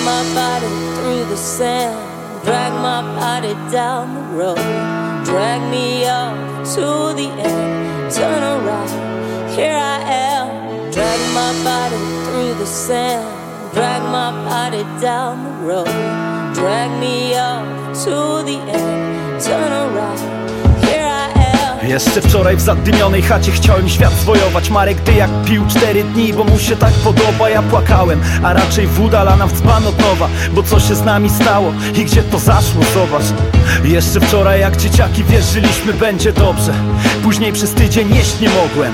my body through the sand, drag my body down the road, drag me off to the end, turn around, here I am. Drag my body through the sand, drag my body down the road, drag me off to the end, turn around, here I am. Jeszcze wczoraj w zadymionej chacie chciałem świat zwojować. Marek Dyjak pił 4 dni, bo mu się tak podoba. Ja płakałem, a raczej woda lana w dzban od nowa. Bo co się z nami stało i gdzie to zaszło, zobacz. Jeszcze wczoraj jak dzieciaki wierzyliśmy, będzie dobrze. Później przez tydzień jeść nie mogłem.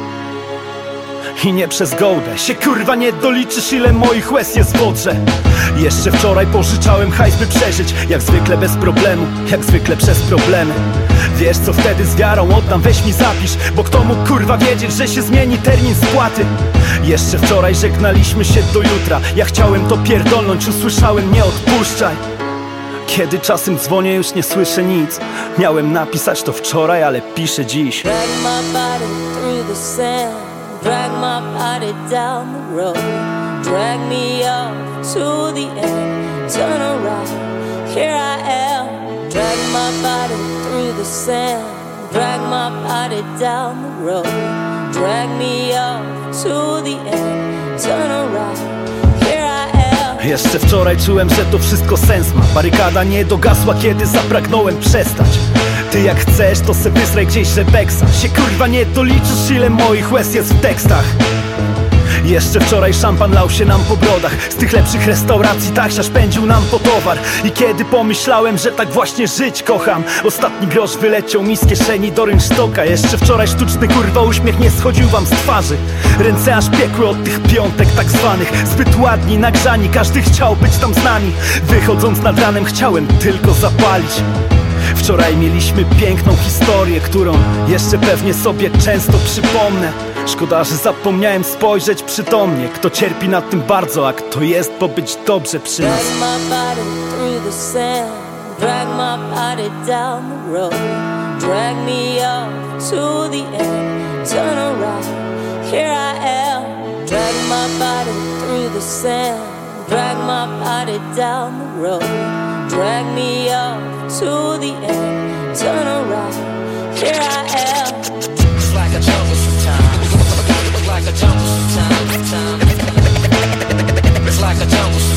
I nie przez gołdę się kurwa nie doliczysz, ile moich łez jest w wodrze. Jeszcze wczoraj pożyczałem hajs, by przeżyć. Jak zwykle bez problemu, jak zwykle przez problemy. Wiesz co wtedy z wiarą oddam, weź mi zapisz. Bo kto mógł kurwa wiedzieć, że się zmieni termin spłaty. Jeszcze wczoraj żegnaliśmy się do jutra. Ja chciałem to pierdolnąć, usłyszałem nie odpuszczaj. Kiedy czasem dzwonię, już nie słyszę nic. Miałem napisać to wczoraj, ale piszę dziś. Drag my body through the sand, drag my body down the road, drag me off to the end, turn around, here I am. Drag my body through the sand, drag my body down the road, drag me off to the end, turn around, here I am. Jeszcze wczoraj czułem, że to wszystko sens ma. Barykada nie dogasła, kiedy zapragnąłem przestać. Ty jak chcesz, to se wysraj gdzieś Rebeksa. Się kurwa nie doliczysz, ile moich łez jest w tekstach. Jeszcze wczoraj szampan lał się nam po brodach. Z tych lepszych restauracji taksiarz pędził nam po towar. I kiedy pomyślałem, że tak właśnie żyć kocham, ostatni grosz wyleciał mi z kieszeni do rynsztoka. Jeszcze wczoraj sztuczny kurwa uśmiech nie schodził wam z twarzy. Ręce aż piekły od tych piątek tak zwanych. Zbyt ładni, nagrzani, każdy chciał być tam z nami. Wychodząc nad ranem chciałem tylko zapalić. Wczoraj mieliśmy piękną historię, którą jeszcze pewnie sobie często przypomnę. Szkoda, że zapomniałem spojrzeć przytomnie. Kto cierpi nad tym bardzo, a kto jest, bo być dobrze przy nas. Drag my body through the sand, drag my body down the road, drag me off to the end, turn around, here I am. Drag my body through the sand, drag my body down the road, drag me off to the end, turn around, here I am. It's like a jungle sometimes. It's like a jungle sometimes. It's like a jungle.